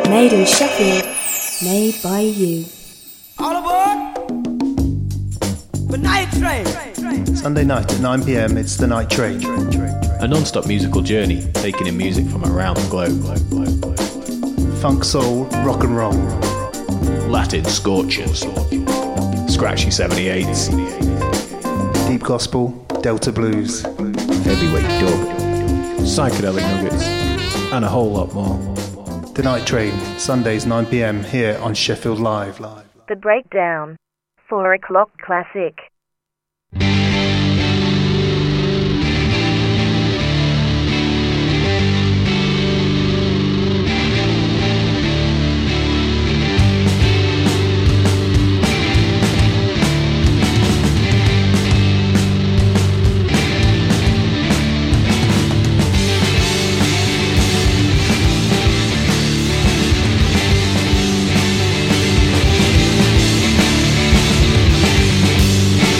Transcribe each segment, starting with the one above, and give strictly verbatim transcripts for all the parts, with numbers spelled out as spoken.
Made in Sheffield, made by you. All aboard the night train. Sunday night at nine p m, it's the Night Train. A non-stop musical journey, taking in music from around the globe. Funk, soul, rock and roll. Latin scorchers. Scratchy seventy-eights. Deep gospel, Delta blues. Heavyweight dub. Psychedelic nuggets. And a whole lot more. The Night Train, Sundays nine p m here on Sheffield Live. The Breakdown. Four o'clock classic. We'll be right back.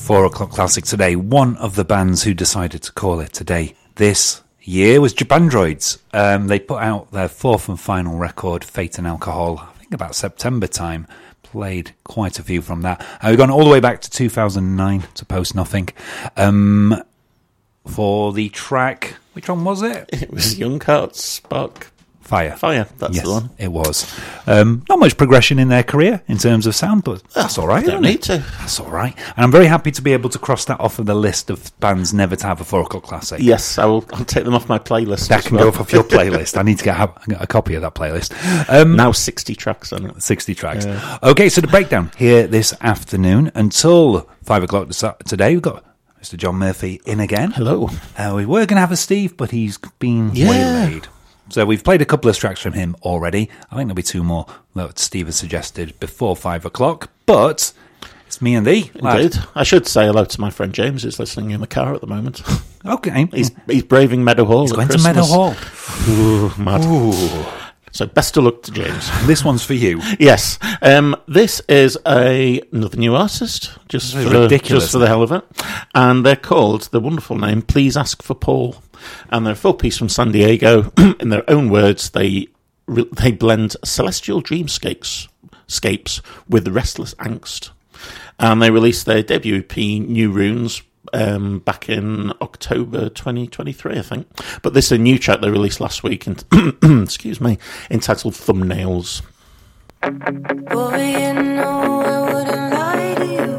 four o'clock classic today. One of the bands who decided to call it today this year was Japandroids. Um, they put out their fourth and final record, Fate and Alcohol, I think about September time. Played quite a few from that. Uh, we've gone all the way back to two thousand nine to Post Nothing. Um, for the track, which one was it? It was Young Hearts Spark Fire. Fire, that's yes, the one. It was. Um, not much progression in their career in terms of sound, but that's all right. Don't need to. That's all right. And I'm very happy to be able to cross that off of the list of bands never to have a four o'clock classic. Yes, I will. I'll take them off my playlist. That as can well. go off your playlist. I need to get a, a copy of that playlist. Um, now sixty tracks on it. sixty tracks. Yeah. Okay, so the breakdown here this afternoon until five o'clock today. We've got Mister John Murphy in again. Hello. Uh, we were going to have a Steve, but he's been Yeah. waylaid. So we've played a couple of tracks from him already. I think there'll be two more that Steve has suggested before five o'clock. But it's me and thee. lad. Indeed. I should say hello to my friend James, who's listening in the car at the moment. Okay. He's he's braving Meadow Hall. He's at going Christmas. to Meadow Hall. Ooh, mad. Ooh. So best of luck to James. This one's for you. Yes. Um, this is a another new artist, just This is for, the, ridiculous, just for the hell of it. And they're called, the wonderful name, Please Ask for Paul. And they're a full piece from San Diego. In their own words, they they blend celestial dreamscapes scapes with restless angst. And they released their debut E P, New Runes, um, back in October twenty twenty-three, I think. But this is a new track they released last week, and excuse me, entitled Thumbnails. Boy, you know I wouldn't lie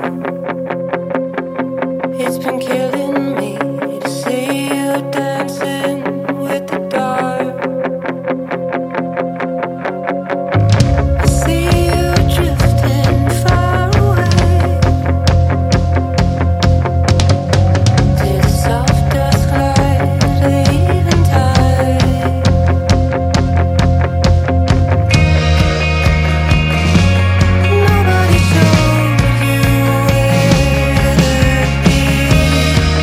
to you. It's been killing me to see you dancing with the dark. I see you drifting far away to the soft dusk light of the eventide. Nobody told you where to be.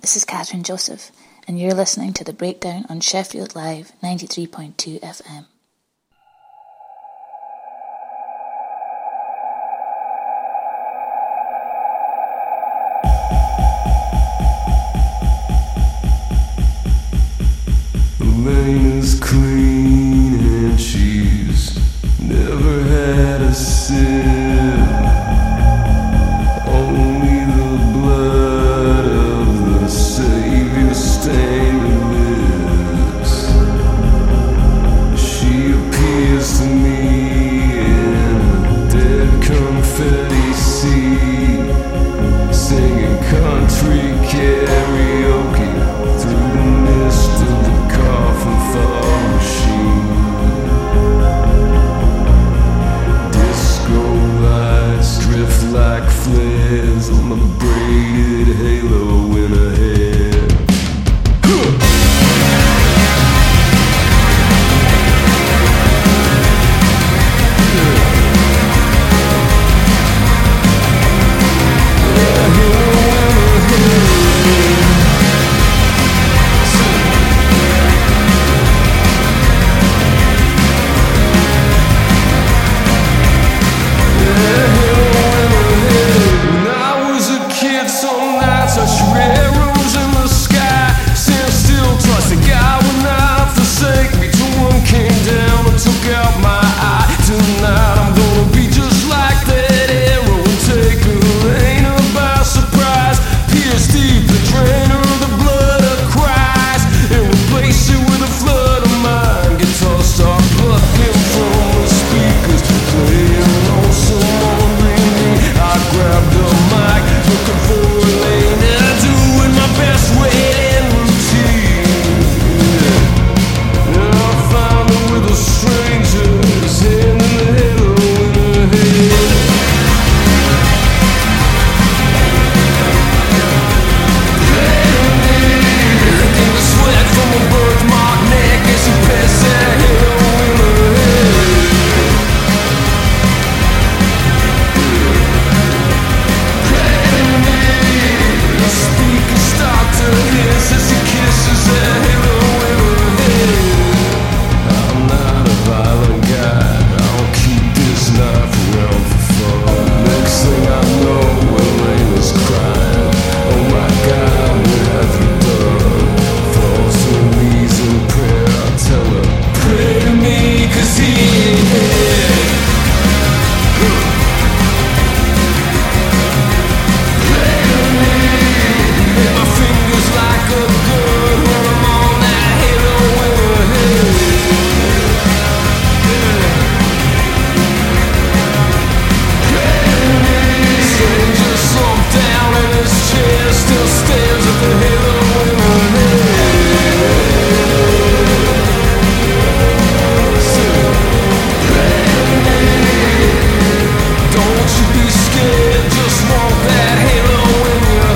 this is Catherine Joseph, and you're listening to The Breakdown on Sheffield Live ninety-three point two F M. Elena's clean and she's never had a sip. Only the blood of the Savior stained her lips. She appears to me in a dead confetti sea, singing country karaoke through the mist of the coffin thaw machine. Disco lights drift like flares on the braided halo in her head. When I was a kid, some nights I shred rose in the sky. Stand still, trust the guy would not forsake me till one came down and took out my eye. Tonight I'm gonna be just like that arrow and take Elena by surprise. Pierce deep the drain of the blood of Christ and replace it with a flood of mine. Guitar start plucking from the speakers, playing on some more ringing. I grabbed the mic, looking for Elena, doing my best waiting routine. And I found her with a stranger's hand in the halo in her head. Licking the sweat from a birthmark neck as she passed that halo in her head. The speaker stopped her hiss as she kisses that halo in her head. I'm not a violent guy, I'll keep this knife around for fun. Next thing I know, Elena's crying. Oh my God, what have you done? Falls to her knees in prayer, I tell her, pray to me, cause he ain't here. My fingers like a gun when I'm on that halo in her head. Stranger slumped down in his chair, still stares at the halo in her head. Don't you be scared, just want that halo in your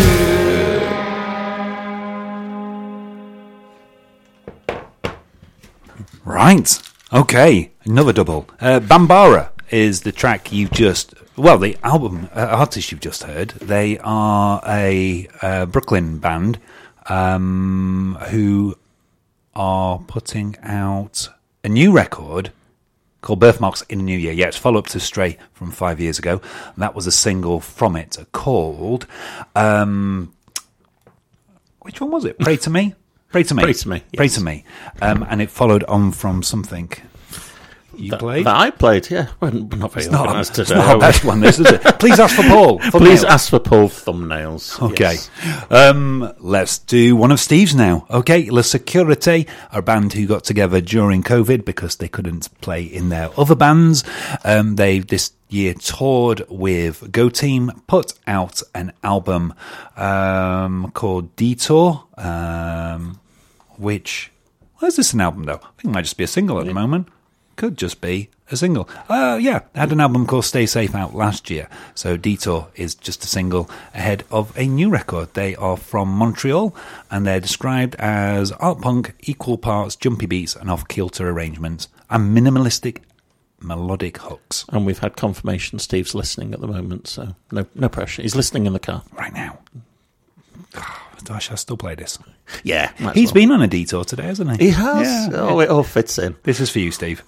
head. Right. Okay. Another double. Uh, Bambara is the track you've just... Well, the album uh, artist you've just heard. They are a uh, Brooklyn band um, who are putting out a new record called Birthmarks in the New Year. Yeah, it's follow-up to Stray from five years ago. That was a single from it called... Um, which one was it? Pray to Me? Pray to Me. Pray to Me, Pray yes. to Me. Um, and it followed on from something you that, played. that I played, yeah. We're not very It's not, organised it's today. not our are we? best one, this, is it? Please ask for Paul. Please Thumbnails. ask for Paul thumbnails. Okay. Yes. Um, let's do one of Steve's now. Okay. La Securite, a band who got together during COVID because they couldn't play in their other bands. Um, they this year toured with Go Team, put out an album um, called Detour, um, which... Well, is this an album, though? I think it might just be a single at yeah. the moment. Could just be a single. Uh, yeah, had an album called Stay Safe out last year. So Detour is just a single ahead of a new record. They are from Montreal, and they're described as art punk, equal parts jumpy beats and off-kilter arrangements, and minimalistic melodic hooks. And we've had confirmation Steve's listening at the moment, so no no pressure. He's listening in the car. Right now. I shall still play this. Yeah. might as He's well. been on a detour today, hasn't he? He has. Yeah. Oh, it all fits in. This is for you, Steve.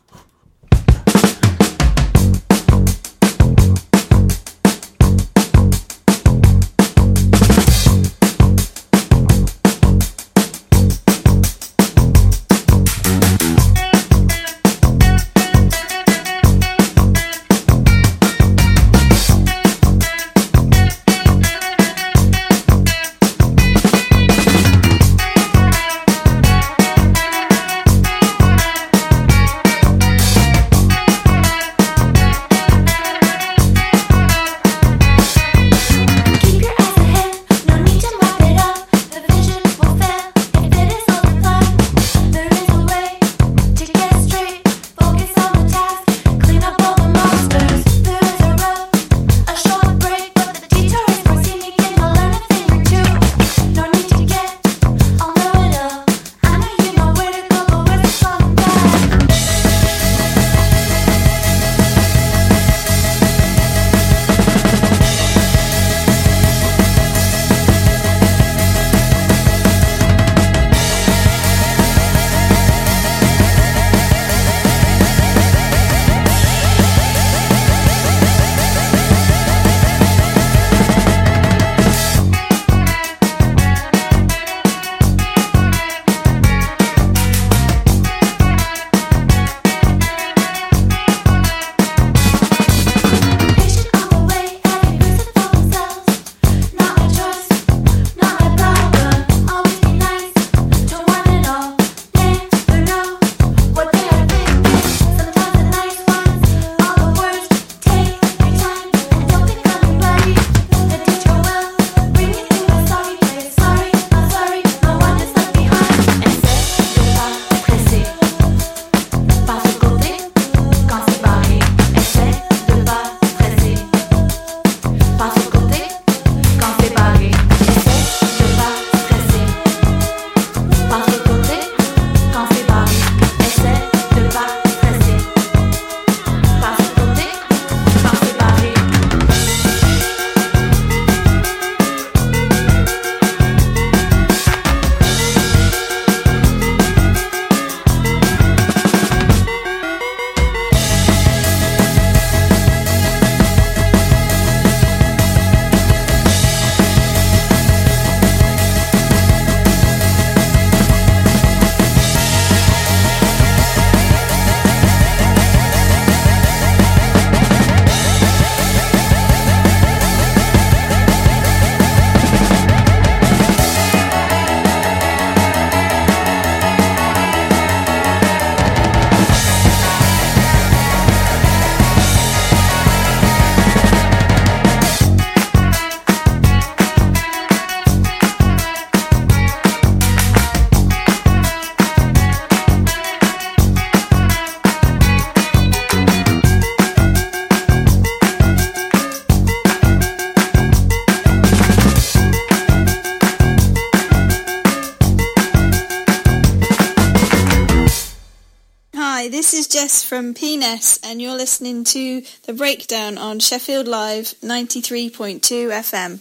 Hi, this is Jess from P N E S and you're listening to The Breakdown on Sheffield Live ninety-three point two F M.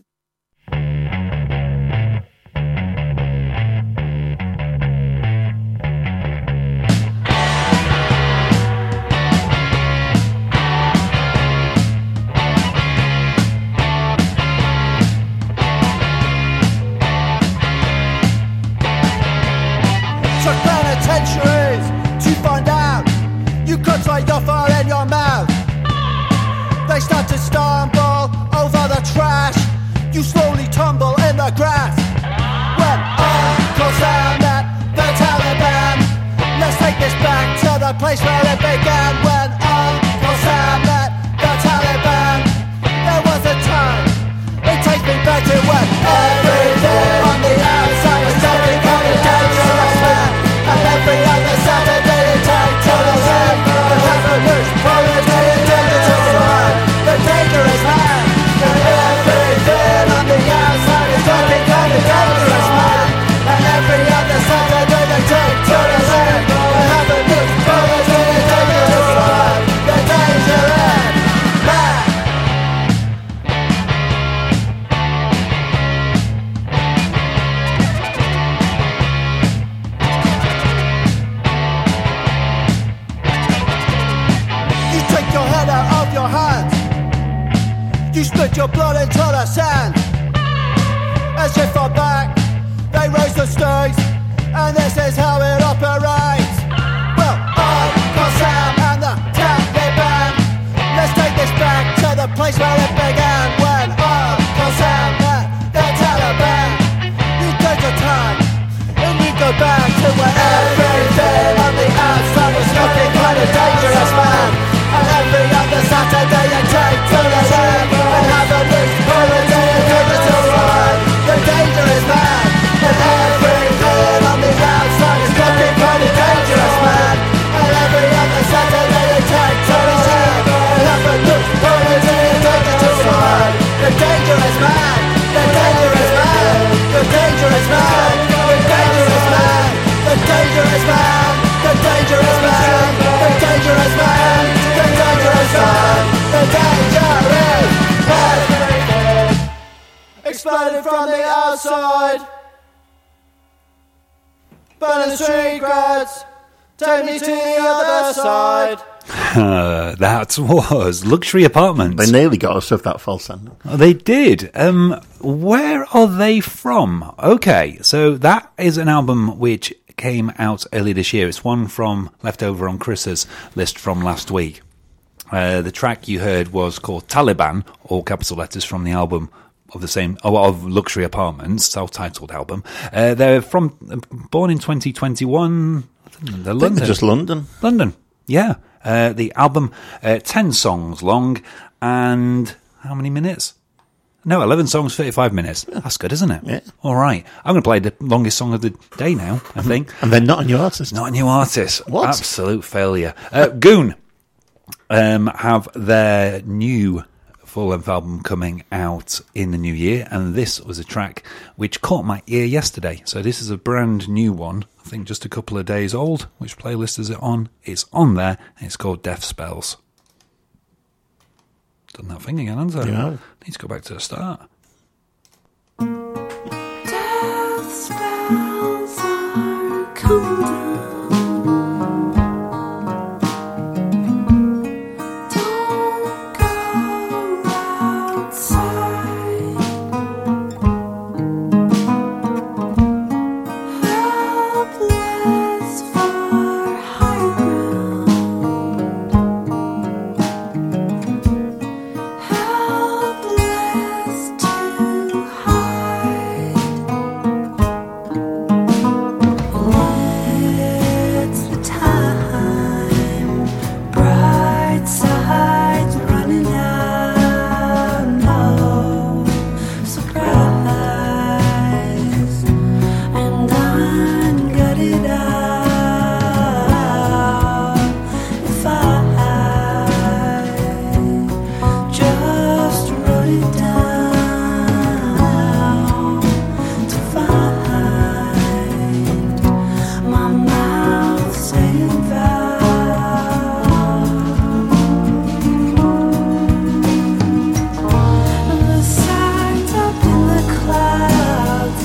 Took penitentiaries to find out you could try your fire in your mouth. They start to stumble over the trash. You slowly tumble in the grass. When Uncle Sam met the Taliban, let's take this back to the place where it began. When Uncle Sam met the Taliban, there was a time it takes me back to when everything on the outside was starting coming down to us man. And every other Saturday it take to the head. The revolution, proletariat, digital swine, the dangerous man. And everything on the outside is starting coming down to us man. And every other Saturday they take to the head. The revolution, proletariat, digital your hands. You split your blood into the sand. As if I'm back, they raise the stakes, and this is how it operates. Well, Uncle Sam and the Taliban band. Let's take this back to the place where it began. When Uncle Sam met the Taliban, you take your time and you go back to where everything on the outside was looking kind of dangerous, man. And every other Saturday you take to the lab and have a loose holiday and take it to ride. The dangerous man. And everything on the outside is looking kind of dangerous, man. And every other Saturday you take to the lab and have a loose holiday and take it to ride. The dangerous man. The dangerous man. The dangerous man. The dangerous man. The dangerous man. The dangerous man. The dangerous man. The dangerous man. The dangerous man. Exploding from the outside. Burning the street grads. Take me to the other side. Uh, that was Luxury Apartments. They nearly got us with that false ending. Oh, they did. Um, where are they from? Okay, so that is an album which came out earlier this year. It's one from left over on Chris's list from last week. Uh, the track you heard was called Taliban, all capital letters, from the album of the same, oh, of Luxury Apartments, self-titled album. Uh, they're from, born in twenty twenty-one. They're London. They're just London. London, yeah. Uh, the album, uh, ten songs long, and how many minutes? No, eleven songs, thirty-five minutes. That's good, isn't it? Yeah. All right. I'm going to play the longest song of the day now, I think. And they're not a new artist. Not a new artist. What? Absolute failure. Uh, Goon um, have their new full-length album coming out in the new year, and this was a track which caught my ear yesterday. So this is a brand new one, I think just a couple of days old. Which playlist is it on? It's on there, and it's called Death Spells. Done that thing again, hasn't it? Yeah. Need to go back to the start. Death spells are coming down. Don't go outside. Helpless for higher ground. Helpless to hide. It's the time. Bright sides running out. No surprise. And I'm gutted out. If I just wrote it down to find my mouth saying the signs up in the clouds.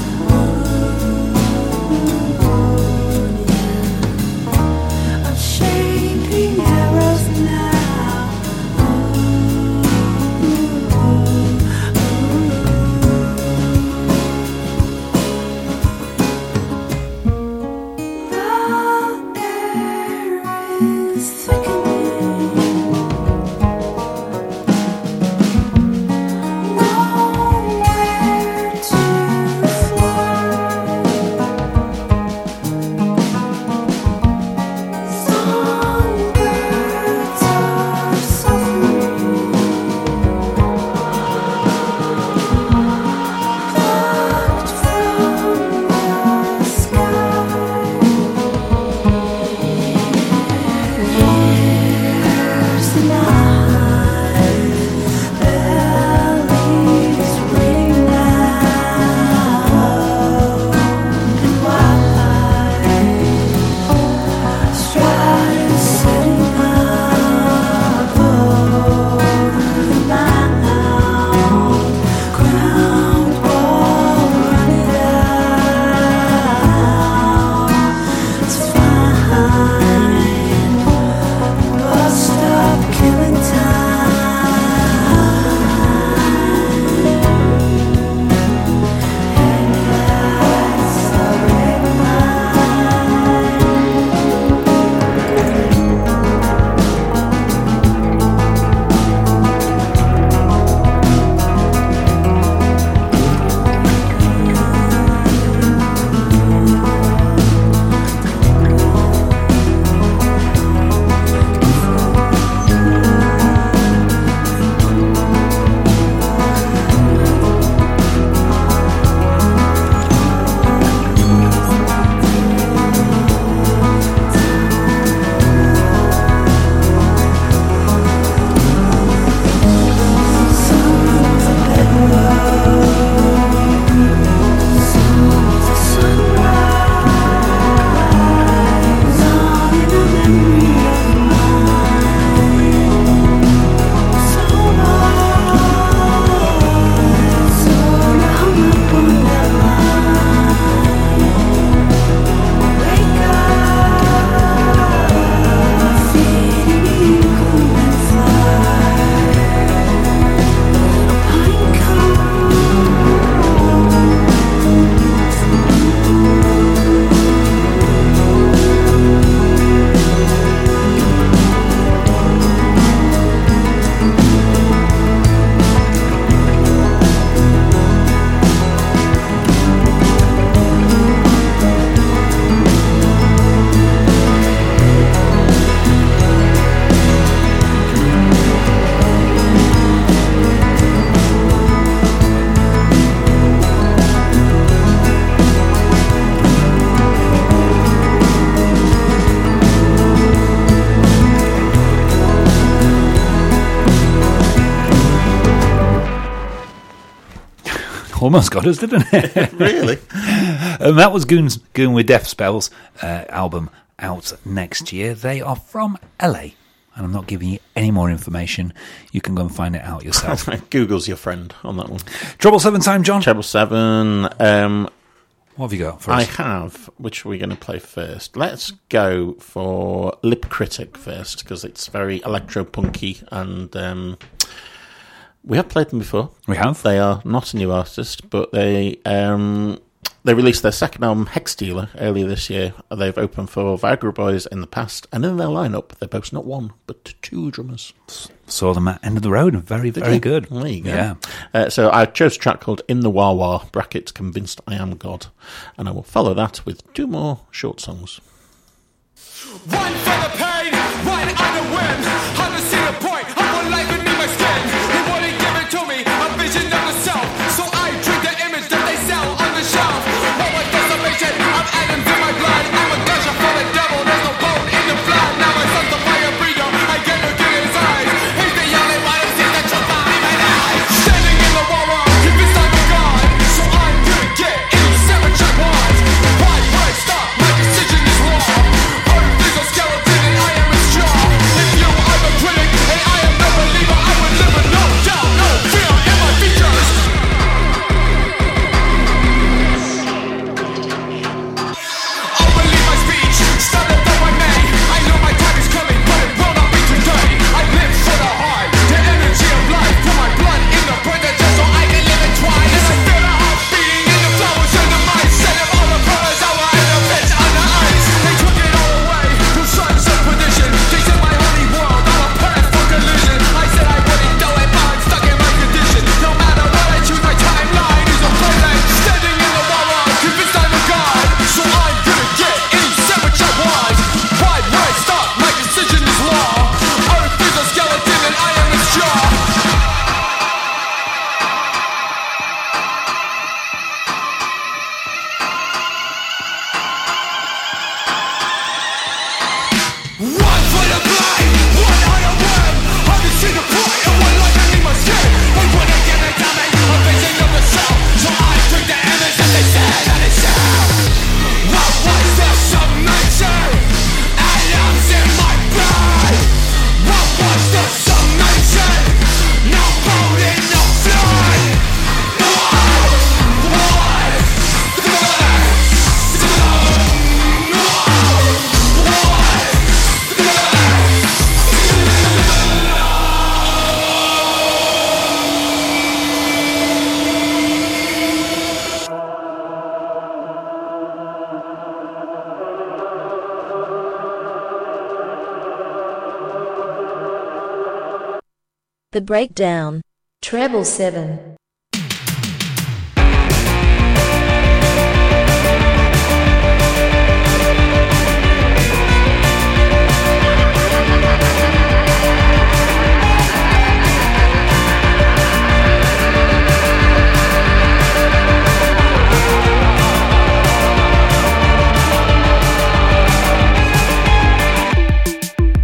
I'm shaping arrows now. The air is thickening. Nowhere to fly. Songbirds are suffering. Plucked from the sky. almost got us, didn't it? Really? And that was Goon's, Goon with Death Spells uh, album out next year. They are from L A, and I'm not giving you any more information. You can go and find it out yourself. Google's your friend on that one. Treble seven time, John. Treble seven. Um, what have you got for I us? have. Which are we going to play first? Let's go for Lip Critic first, because it's very electro-punky, and um, we have played them before. We have. They are not a new artist, but they... Um, They released their second album, Hex Dealer, earlier this year. They've opened for Viagra Boys in the past, and in their lineup, they boast not one, but two drummers. Saw them at End of the Road, and very, Did very you? good. There you go. Yeah. Uh, so I chose a track called In the Wah Wah, brackets, Convinced I Am God, and I will follow that with two more short songs. One for the pain, one on the whim. On the see the point, I want life beneath my skin. They wouldn't give it to me, a vision of the self. So I drink the image that they sell on the shelf. What was decimation of atoms in my blood? I'm a gusher for the devil, there's no bone in the blood. Now my son's a fire breather, I get look in his eyes. He's the only one who sees the truth behind my eyes. Standing in the wall, convinced I'm a god. So I'm gonna get in seven check ones. Why would I stop? My decision is wrong. Earth is a skeleton and I am its jaw. If you are the critic and I am the believer, I would live with no doubt, no fear in my features. I'll believe my speech, start it though I may. I know my time is coming, but it will not be today. I live for the heart, the energy of life. Put my blood in the burner just so I can live it twice. I feel the heart beating in the flowers in the mindset of all the brothers I were in the pits on the ice. They took it all away, through sons of perdition. They said my holy world, I'm a path for collision. I said I wouldn't do it, but I'm stuck in my condition. No matter what I choose, my timeline is a planet. Standing in the wall, I'm convinced I'm a god. So I'm gonna get in seven check ones. Why would I stop? My decision is law. Earth is a skeleton and I am its jaw. One for the blind, one on a whim. I can see the point of one life beneath my skin. They wouldn't give it to me, a vision of the self. So I took the image that they said that it shall. What was the summation? Atoms in my blood. What was the summation? No bone in no flood. What was the The Breakdown. Treble seven.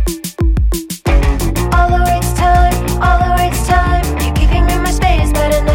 Although it's time, although it's time, you're giving me my space, but I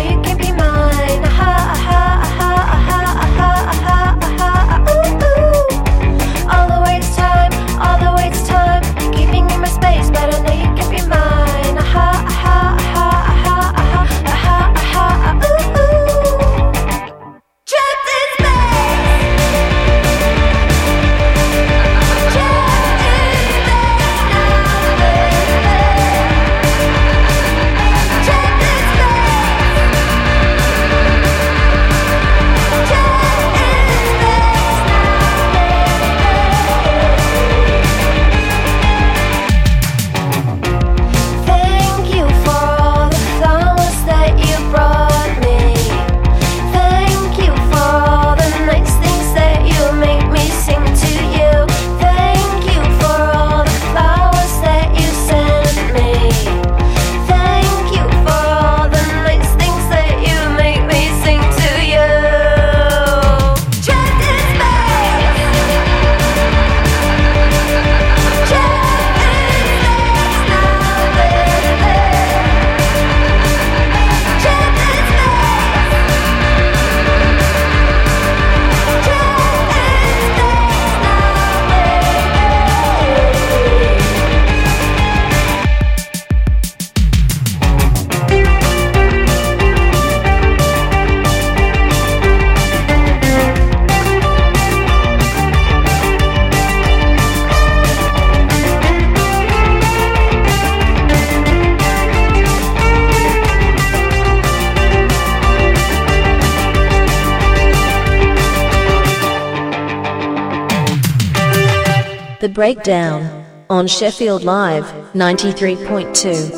The Breakdown on Sheffield Live ninety-three point two.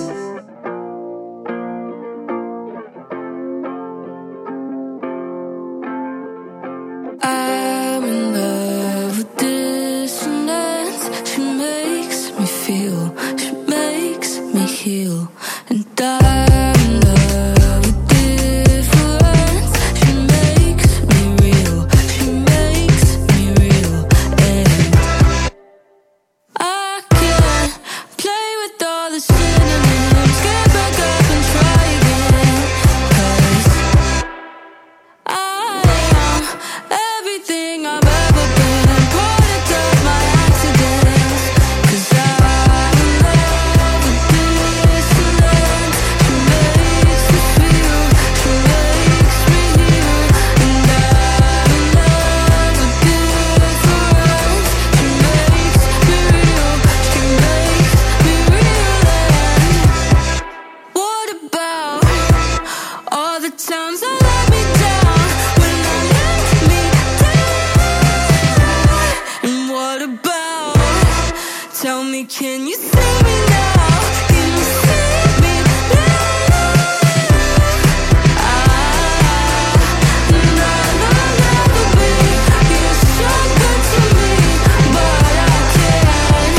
I'm in love with dissonance. She makes me feel, she makes me heal. And I'm in love with difference. She makes me real, she makes me real. And I can't play with all the synonyms. Get back up and try again. 'Cause I am everything I've ever been, product of my accidents. 'Cause I'm in love with dissonance. She makes me feel, she makes me heal. And I'm in love with difference. She makes me real, she makes me real. And what about all the times I let me down, when I let me down? And what about, tell me, can you see me now? Can you see me now? I, and I'll never be, you're so good to me, but I can't.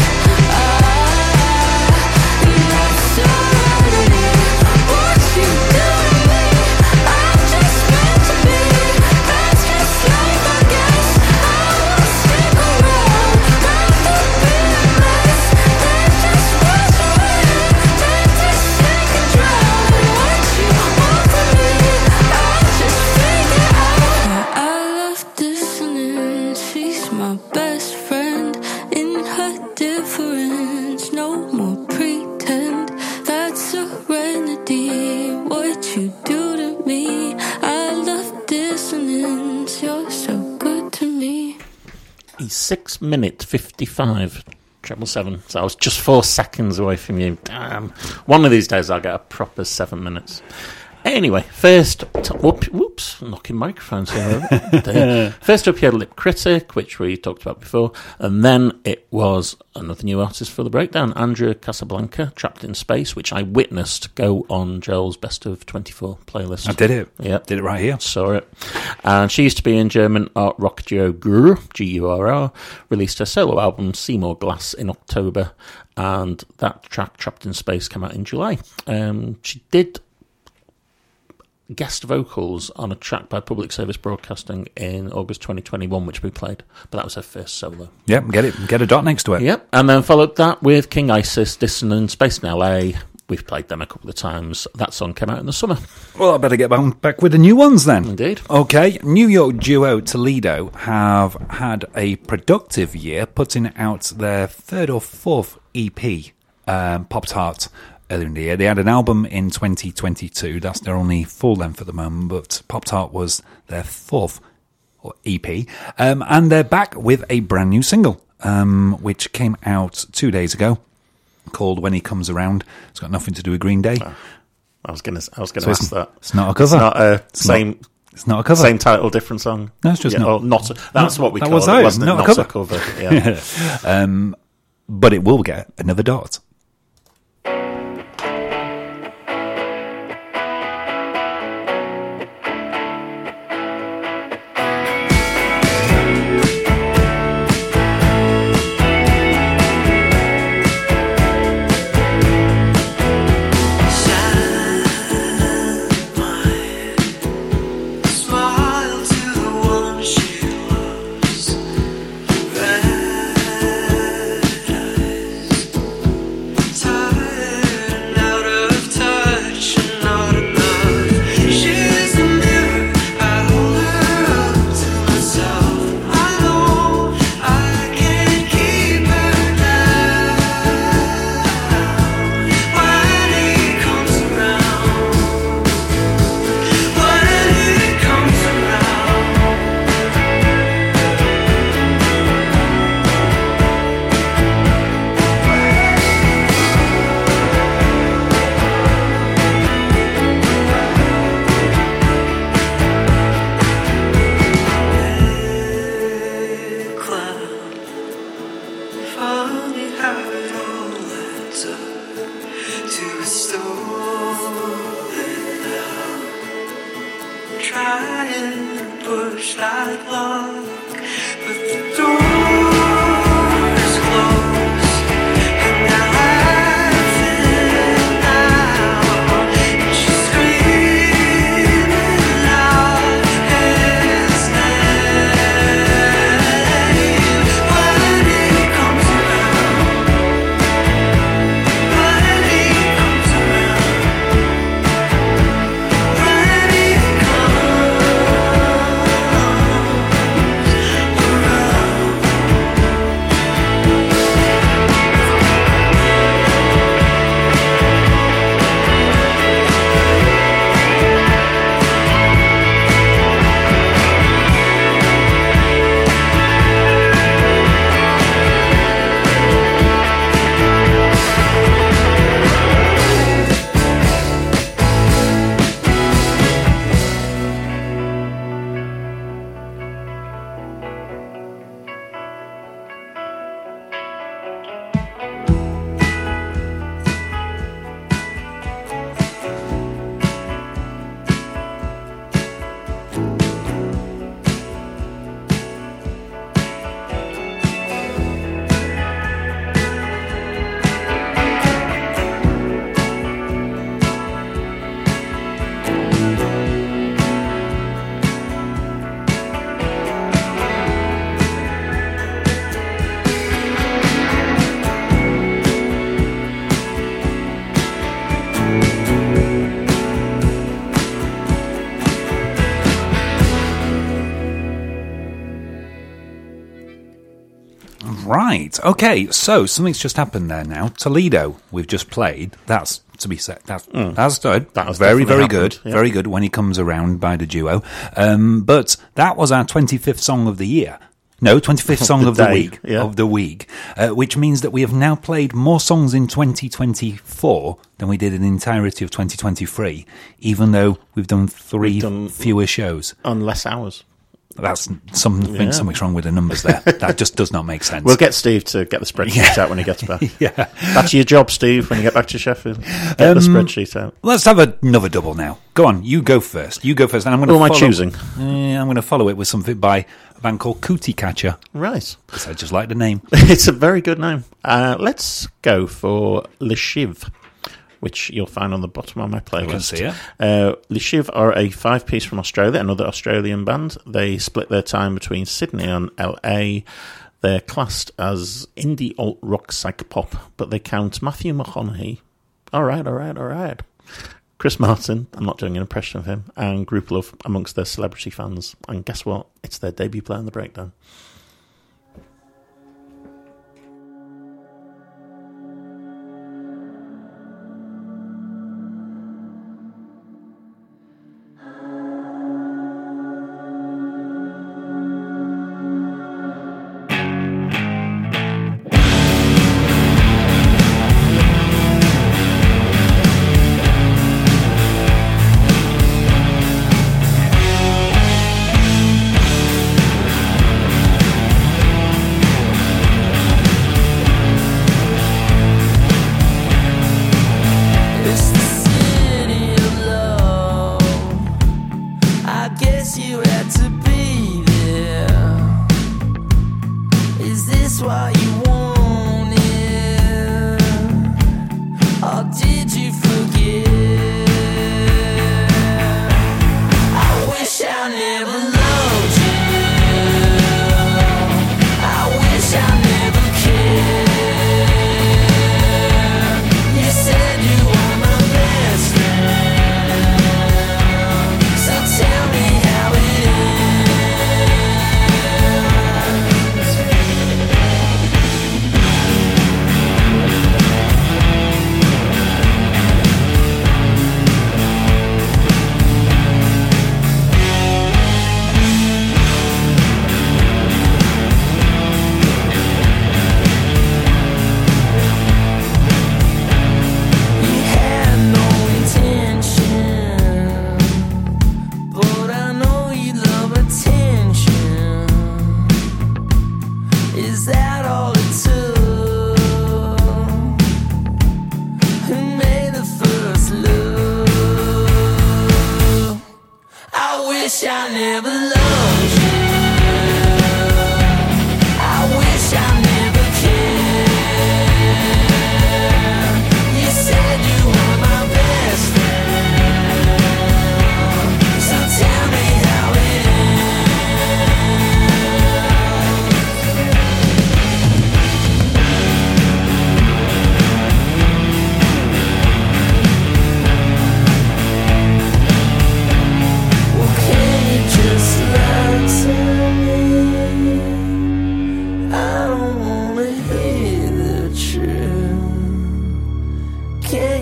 I, and I serenity, what you do to me, I'm just meant to be. That's just life, I guess. I will stick around, rather be a mess than just wash away, than to sink and drown. And what you want from me, I just figure out. Yeah, I love dissonance. She's my best friend in her difference. No more pretend. That's serenity. What you do to me, I love dissonance. You're so good to me. He's six minute fifty-five, treble seven. So I was just four seconds away from you. Damn. One of these days I'll get a proper seven minutes. Anyway, first, t- whoop, whoops, knocking microphones here. There. First up, you had Lip Critic, which we talked about before, and then it was another new artist for the breakdown, Andrea Casablanca, Trapped in Space, which I witnessed go on Joel's Best of twenty-four playlist. I did it. Yeah, Did it right here. saw it. And she used to be in German art rock duo G U R, G U R R, released her solo album Seymour Glass in October, and that track, Trapped in Space, came out in July. Um, she did guest vocals on a track by Public Service Broadcasting in August twenty twenty-one, which we played, but that was her first solo. Yep, get it. Get a dot next to it. Yep, and then followed that with King Isis, Dissonance, based in L A. We've played them a couple of times. That song came out in the summer. Well, I better get back, back with the new ones then. Indeed. Okay, New York duo Toledo have had a productive year, putting out their third or fourth E P, um, Pop Tart, earlier in the year. They had an album in twenty twenty-two. That's their only full length at the moment, but Pop Tart was their fourth E P. Um, and they're back with a brand new single, um, which came out two days ago, called When He Comes Around. It's got nothing to do with Green Day. Oh, I was going to I was going So to it's- ask that. it's not a cover. It's not a It's same... not- It's not a cover. Same title, different song. No, it's just yeah, not. Or not a, that's not- what we that call was it, it, wasn't it? not a Not cover. a cover. Yeah. um, but it will get another dot. Smile to the one she loves. Red eyes. Trying to push that lock, but the door is closed, and I'm laughing now. And she's screaming out his name. When he comes around, when he comes around, when he Right. Okay. So something's just happened there now. Toledo, we've just played. That's to be said. That's Mm. that's good. That has very, very definitely good. happened, yeah. Very good when he comes around by the duo. Um, but that was our twenty-fifth song of the year. No, twenty-fifth song the of the day, week. yeah. Of the week, uh, which means that we have now played more songs in twenty twenty-four than we did in the entirety of twenty twenty-three. Even though we've done 3 We've done- fewer shows. On less hours. That's something. Yeah. Something's wrong with the numbers there. That just does not make sense. We'll get Steve to get the spreadsheet out when he gets back. Yeah. That's your job, Steve, when you get back to Sheffield. Get Um, the spreadsheet out. Let's have another double now. Go on, you go first. You go first, and I'm going to. Who am I follow, choosing? Uh, I'm going to follow it with something by a band called Cootie Catcher. Right. Because I just like the name. It's a very good name. Uh, let's go for Le Chiv, which you'll find on the bottom of my playlist. I can see it. Uh, Le Chiv are a five-piece from Australia, another Australian band. They split their time between Sydney and L A. They're classed as indie alt-rock psych-pop, but they count Matthew McConaughey. All right, all right, all right. Chris Martin, I'm not doing an impression of him, and Group Love amongst their celebrity fans. And guess what? It's their debut play on The Breakdown. Thank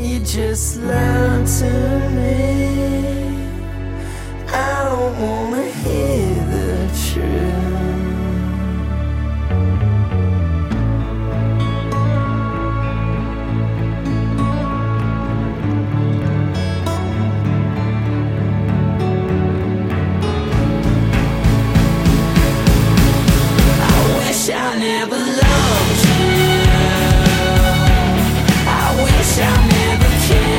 you just lie to me? I don't wanna hear the truth. I wish I never loved you. I wish I never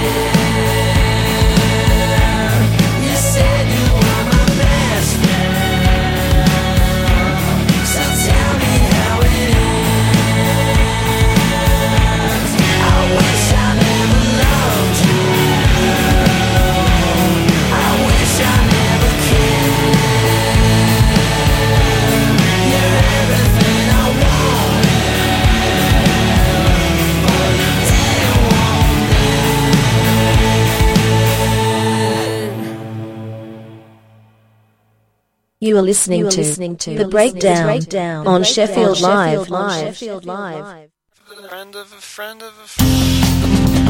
cared. You said you were my best friend, so tell me how it ends. I wish I never loved you. I wish I never cared. You're everything I wanted, but didn't want You are listening You are to listening to The Breakdown, Breakdown on The Sheffield Breakdown Live. on Sheffield Live. friend of a friend of a friend.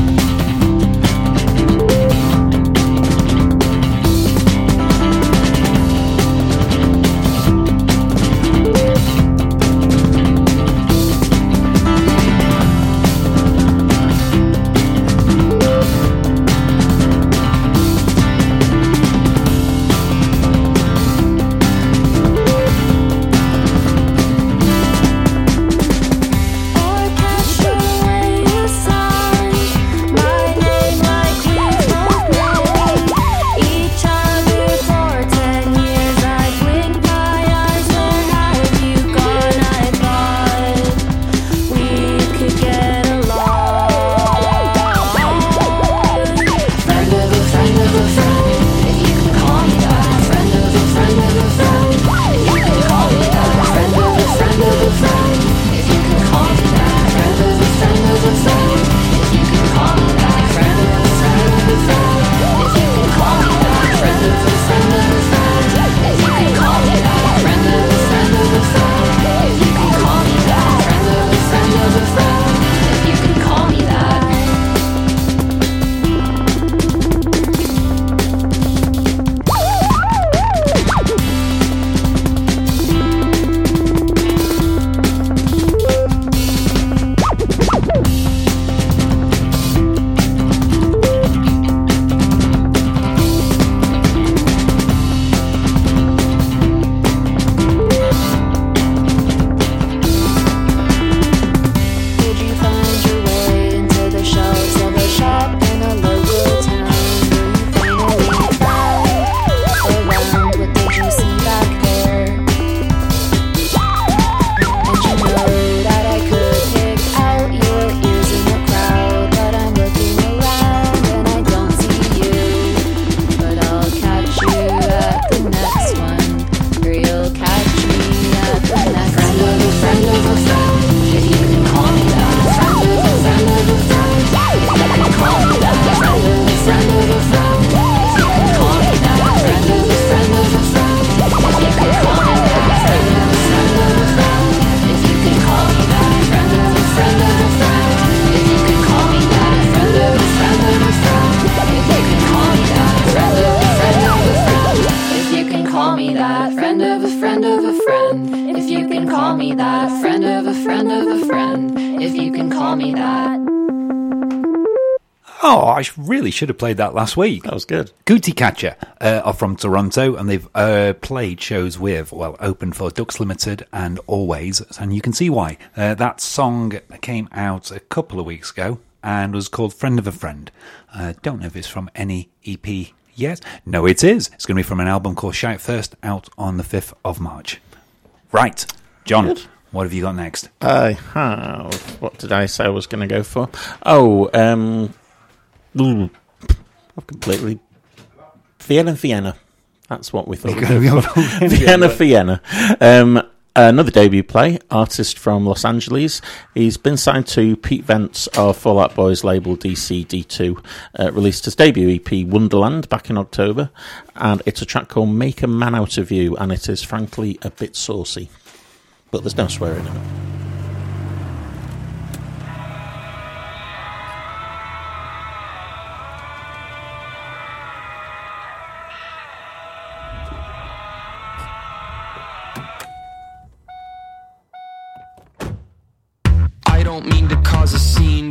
Oh, I really should have played that last week. That was good. Gooty Catcher uh, are from Toronto, and they've uh, played shows with, well, opened for Ducks Limited and Always, and you can see why. Uh, that song came out a couple of weeks ago and was called Friend of a Friend. I uh, don't know if it's from any E P yet. No, it is. It's going to be from an album called Shout First, out on the fifth of March. Right, John. Good. What have you got next? I have... What did I say I was going to go for? Oh, um... Ooh, I've completely... Vienna, Vienna. That's what we thought. We Vienna, Vienna. Um, another debut play, artist from Los Angeles. He's been signed to Pete Vance of Fall Out Boy's label D C D two. Uh, released his debut E P Wonderland back in October. And it's a track called Make a Man Out of You. And it is frankly a bit saucy. But there's no swearing in it.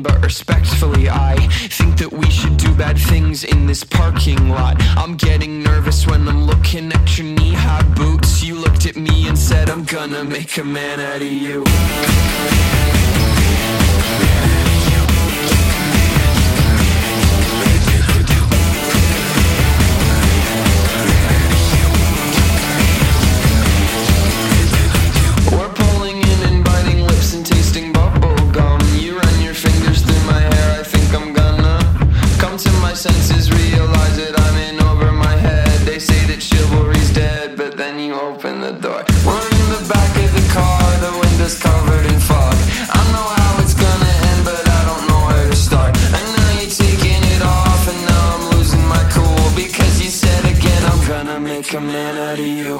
but respectfully I think that we should do bad things in this parking lot. I'm getting nervous when I'm looking at your knee-high boots. You looked at me and said, I'm gonna make a man out of you. We're pulling in and biting lips and tasting bubble gum. You run your fingers through my hair, I think I'm gonna come to my senses, realize that I'm in over my head. They say that chivalry's dead, but then you open the door. We're in the back of the car, the windows covered in fog. I know how it's gonna end, but I don't know where to start. And now you're taking it off, and now I'm losing my cool, because you said again, I'm gonna make a man out of you.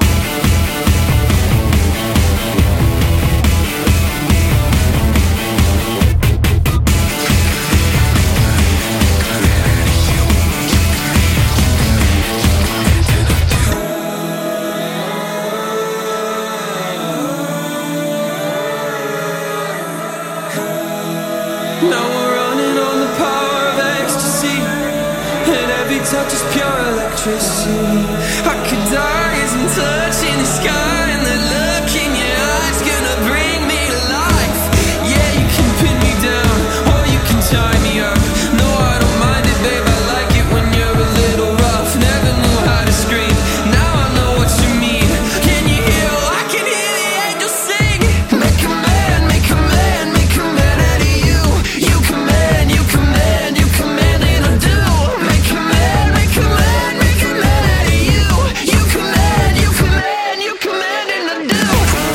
Now we're running on the power of ecstasy, and every touch is pure electricity. I could die as I'm touching the sky, and the look in your eyes gonna bring me to life. Yeah, you can pin me down, or you can tie me up. No, I don't mind it, babe, I like it when you're a little rough. Never knew how to scream, now I know what you mean. Can you hear? I can hear the angels sing. Make a man, make a man, make a man out of you. You command, you command, you command and I do. Make a man, make a man, make a man out of you. You command, you command, you command and I do.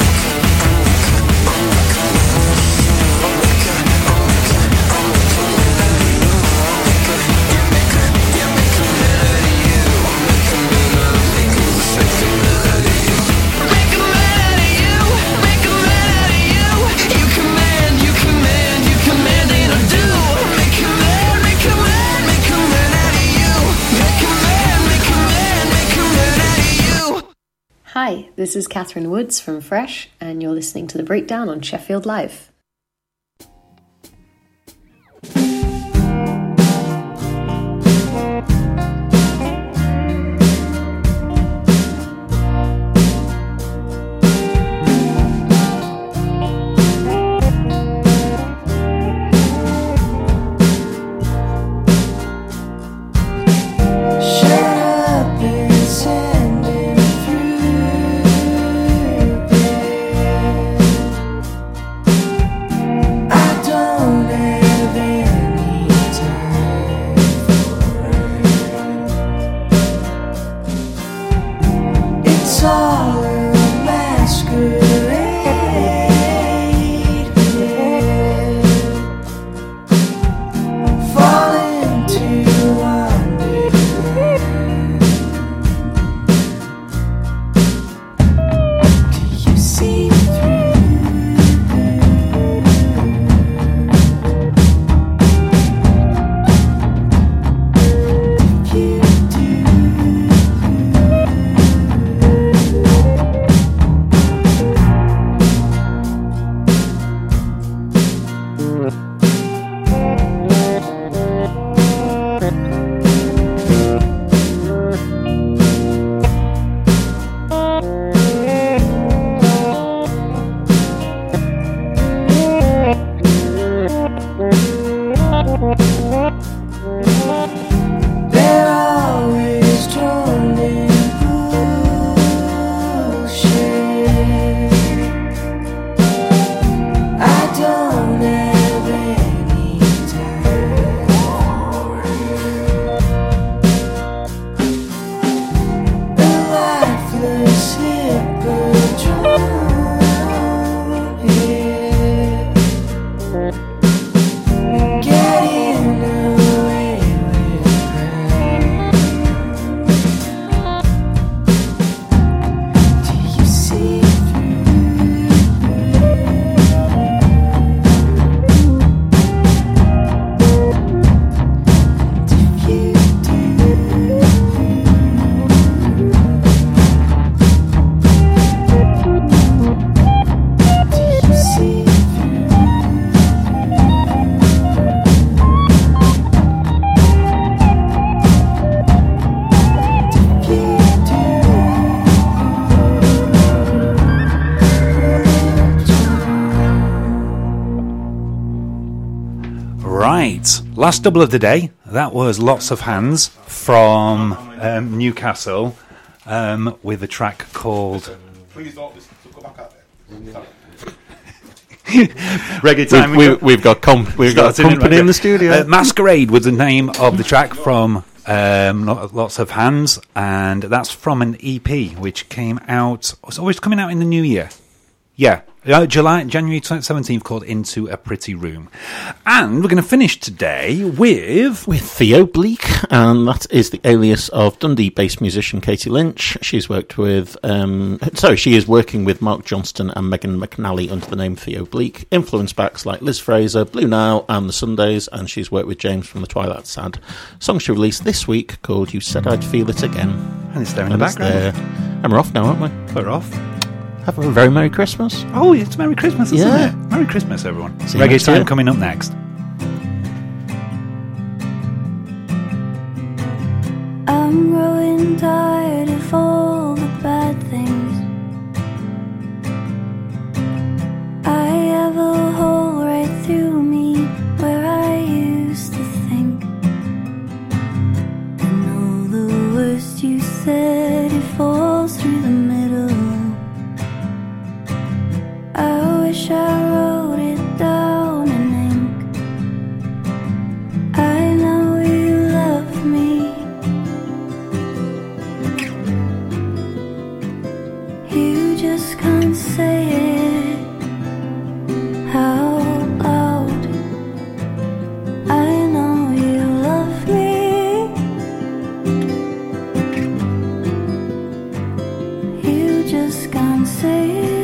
Make a man out of you, make a man out of you. You command, you command, you command and I do. Make a man, make a man, make a man out of you. Make a man, make a man, make a man out of you. Hi, this is Catherine Woods from Fresh, and you're listening to The Breakdown on Sheffield Live. Shut up and send it through. I don't have any time for it. It's all a masquerade. Fall into wonderland. Do you see through? You do. They're always drawn in bullshit. I don't have any time for it. The lifeless hippodrome here, getting away last double of the day, that was Lots of Hands from um, Newcastle um, with a track called Please don't listen to go back out there. Reggae Time. We've, we've, we've got comp- we've got company in, in the studio. Uh, Masquerade was the name of the track from um, Lots of Hands, and that's from an E P which came out. It's always coming out in the new year. Yeah. Uh, July, January seventeenth, called Into a Pretty Room. And we're going to finish today with... With Theo Bleak, and that is the alias of Dundee-based musician Katie Lynch. She's worked with... Um, sorry, she is working with Mark Johnston and Megan McNally under the name Theo Bleak. Influence backs like Liz Fraser, Blue Now and The Sundays, and she's worked with James from The Twilight Sad. Song she released this week called You Said I'd Feel It Again. And it's there in and the background. There. And we're off now, aren't we? We're off. Have a very Merry Christmas. Oh, it's Merry Christmas, isn't yeah. it? Merry Christmas, everyone. See you Reggae next Time year. coming up next. I'm growing tired of all the bad things. I have a hole right through me where I used to think. And all the worst you said, it falls through the middle. I wish I wrote it down in ink. I know you love me. You just can't say it out loud. I know you love me. You just can't say it.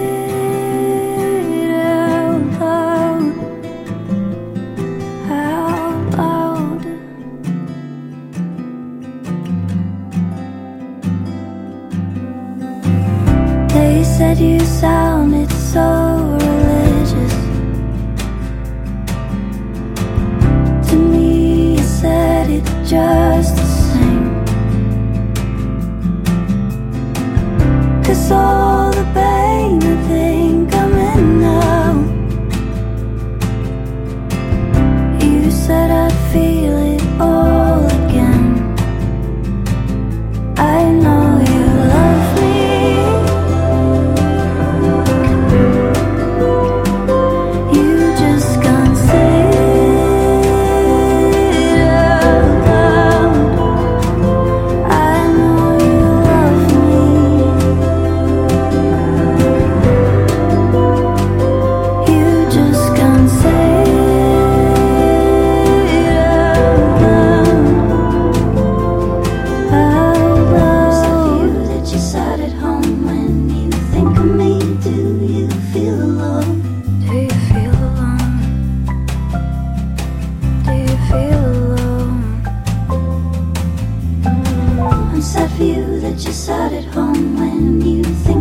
They said you sounded so religious. To me you said it just the same. 'Cause all the pain I think I'm in now. You said I'd feel it all again. I know you love me. Sad for you that you sat at home when you think